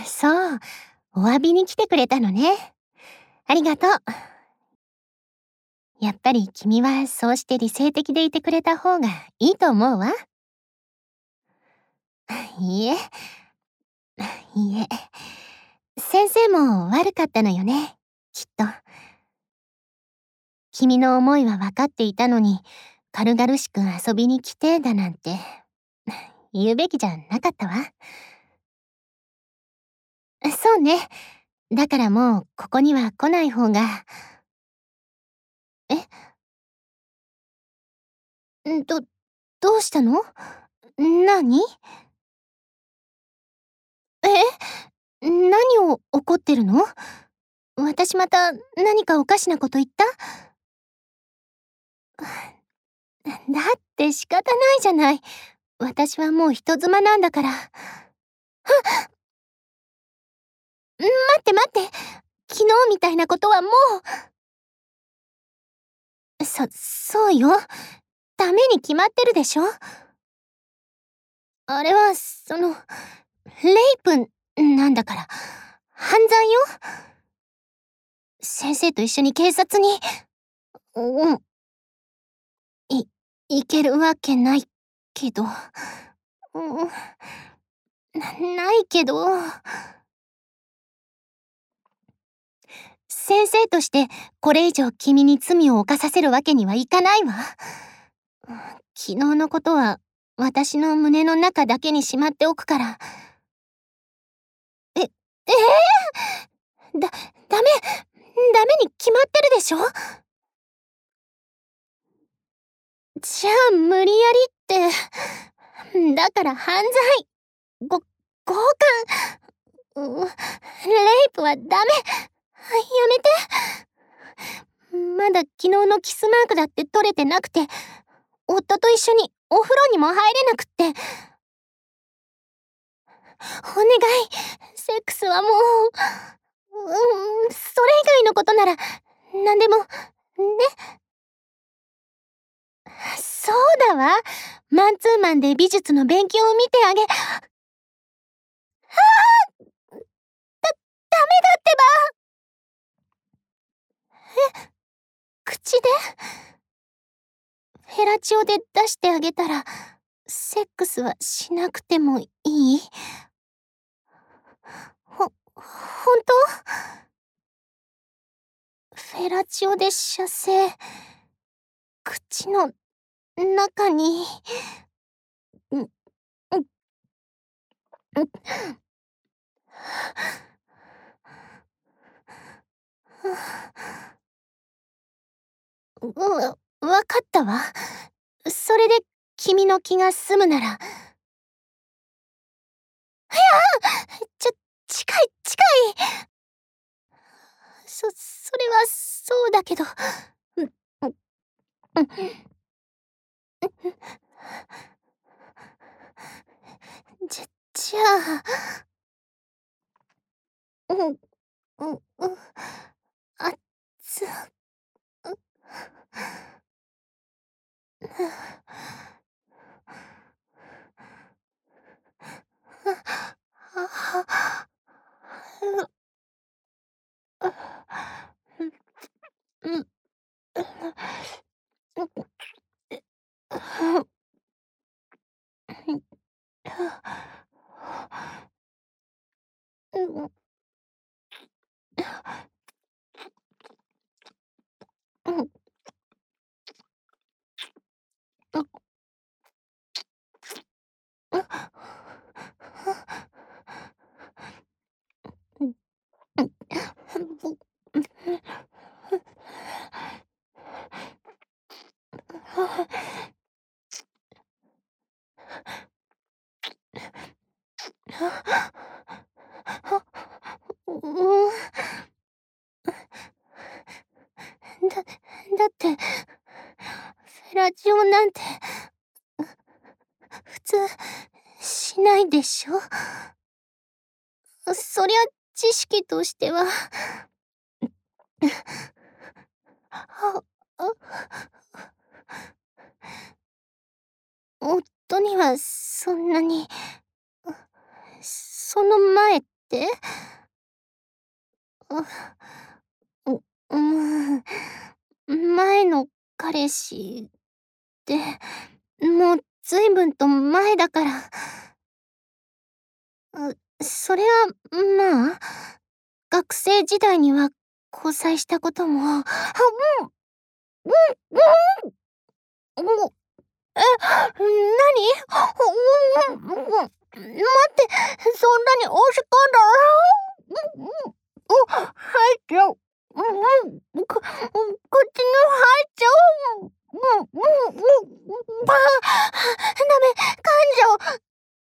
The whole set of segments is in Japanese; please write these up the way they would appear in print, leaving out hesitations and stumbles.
そう、お詫びに来てくれたのね。ありがとう。やっぱり君はそうして理性的でいてくれた方がいいと思うわ。いいえ、いいえ。先生も悪かったのよね、きっと。君の思いは分かっていたのに、軽々しく遊びに来てだなんて、言うべきじゃなかったわ。そうね。だからもうここには来ない方が。え、どうしたの？何？何を怒ってるの？私また何かおかしなこと言った？だって仕方ないじゃない。私はもう人妻なんだから。待って待って。昨日みたいなことはもう。そうよ。ダメに決まってるでしょ。あれは、レイプなんだから。犯罪よ。先生と一緒に警察に、うん、行けるわけないけど。うん、ないけど。先生としてこれ以上君に罪を犯させるわけにはいかないわ。昨日のことは私の胸の中だけにしまっておくから。え、ダメ、ダメに決まってるでしょ。じゃあ無理やりって。だから犯罪。強姦。レイプはダメ。やめて。まだ昨日のキスマークだって取れてなくて、夫と一緒にお風呂にも入れなくって。お願い、セックスはもう、それ以外のことなら、何でも、ね。そうだわ。マンツーマンで美術の勉強を見てあげ、ダメだってば。口でフェラチオで出してあげたら、セックスはしなくてもいい？ほんと？フェラチオで射精、口の中に、ん、ん、ん、わかったわ。それで君の気が済むなら。ちょ、近い。それはそうだけど。うん、うん、うん、じゃあ、うん、うん、あつ、うん、だって、フェラチオなんて、普通、しないでしょ？そりゃ、知識としては。あ、夫にはそんなに、その前って。う、うん、前の彼氏って、もうずいぶんと前だから。それは、まあ、学生時代には交際したことも、うん、うん、うん、え、なに？待って、そんなに押し込んだら、入っちゃう。口に入っちゃう。ダメ、噛んじゃう。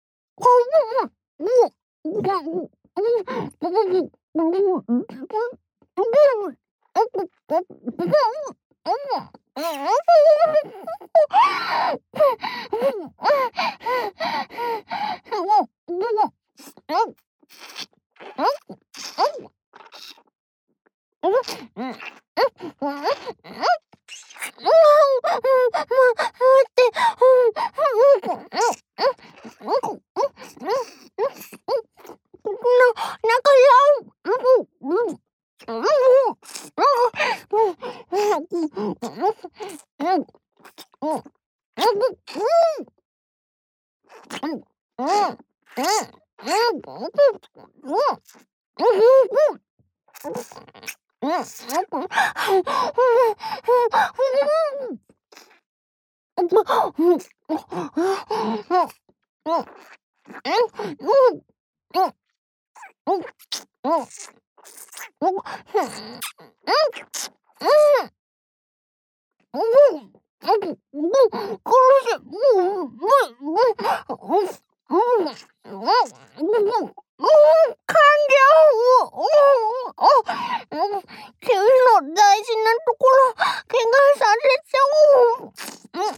君の大事なところ、怪我させちゃ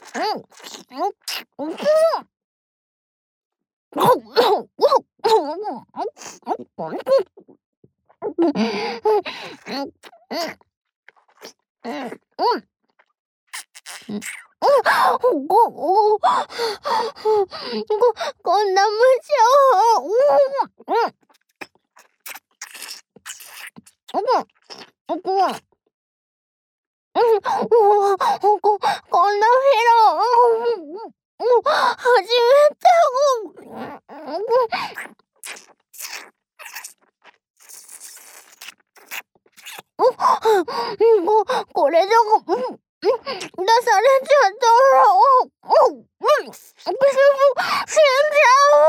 こんな無茶こんなフェラ、初めて。これじゃ、出されちゃったら、死んじ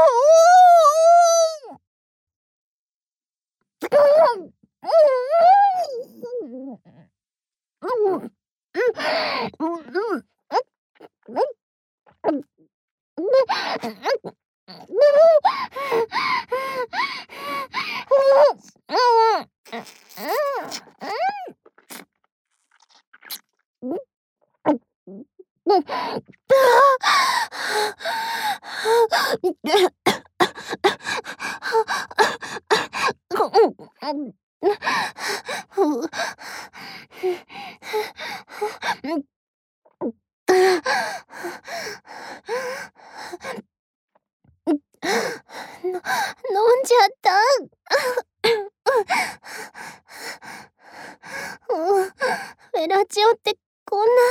飲んじゃった。フェラチオってこんな。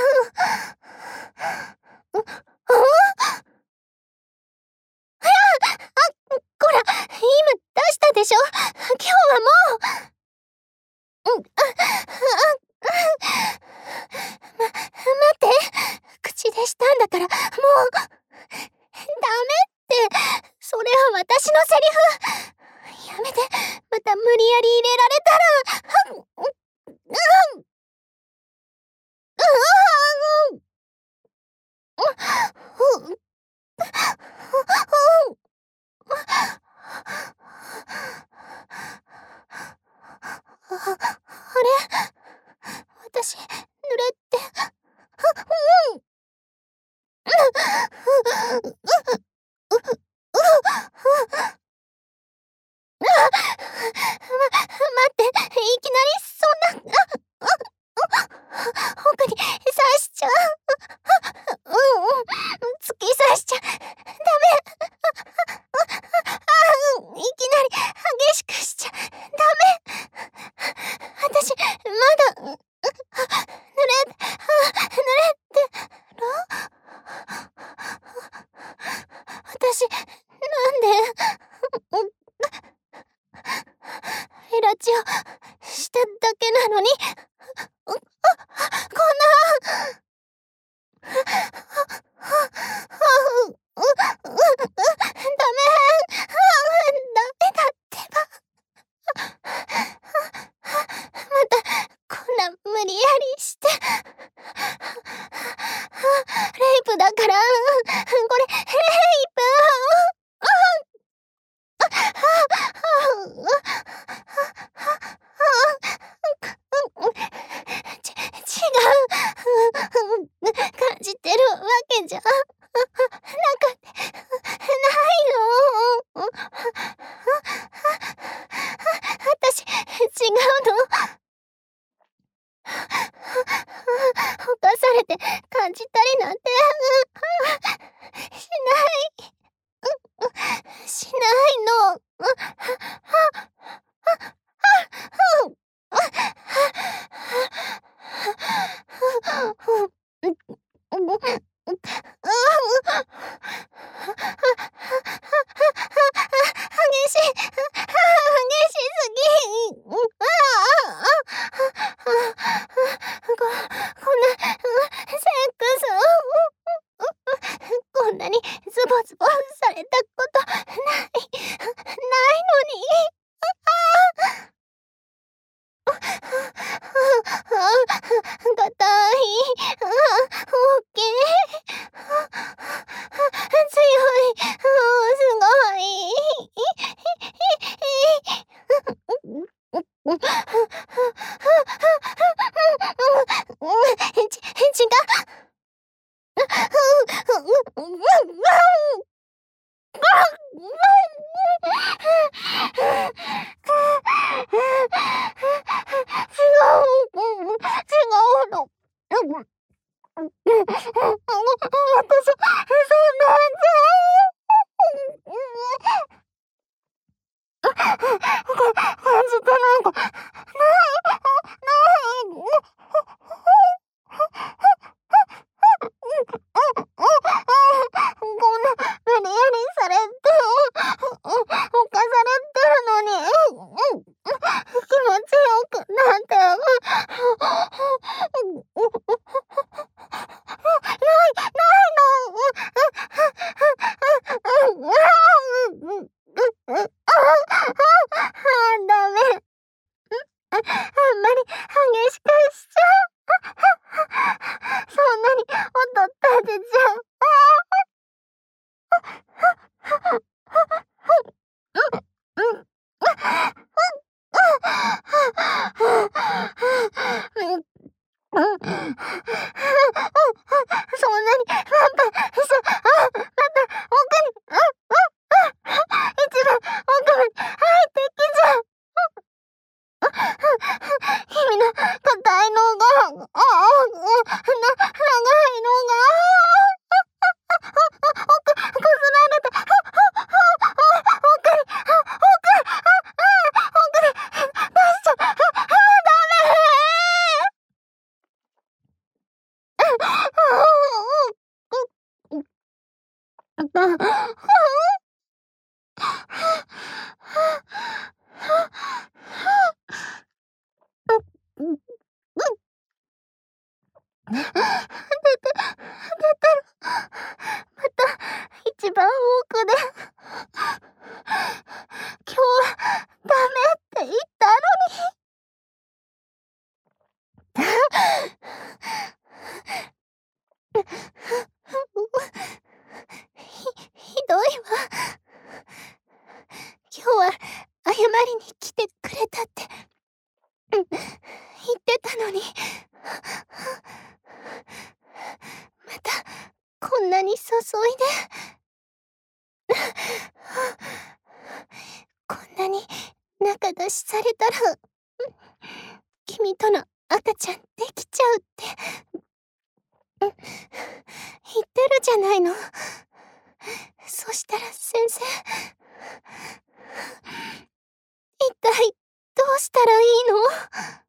こら、今出したでしょ。今日はもう。待って。口でしたんだから、もう。ダメって。それは私のセリフ。やめて。また無理やり入れられたら。あれ、私、濡れて。待って、いきなりそんな。奥に刺しちゃう。突き刺しちゃダメ。 ちをしただけなのに、こんな。ダメ。だってば。またこんな無理やりして。レイプだから、これレイプ。違う。感じてるわけじゃなかないの。私、違うの。犯されて感じたりなんてしないの。激しすぎ。こんなセックスこんなにズボズボされたことないのに。硬い。大きい。強い。すごい。違う。違うの。私、そんなんじゃ。感じてないか。ない。こんな無理やりされて、犯されてるのに、気持ちよくなんて。ダメ。あんまり激しくしちゃう。そんなに音立てちゃう。そんなにパンパンしちゃう。また奥に、一番奥まで入ってきちゃう。君の硬いのが、長いのが、こすられて、奥に、出しちゃう。ダメ。出てる。また一番奥で。今日はダメって言ったのに。ひどいわ。今日は謝りに来てくれたって言ってたのに。またこんなに注いで。こんなに仲出しされたら、君との赤ちゃんできちゃうって言ってるじゃないの。そしたら先生、一体どうしたらいいの？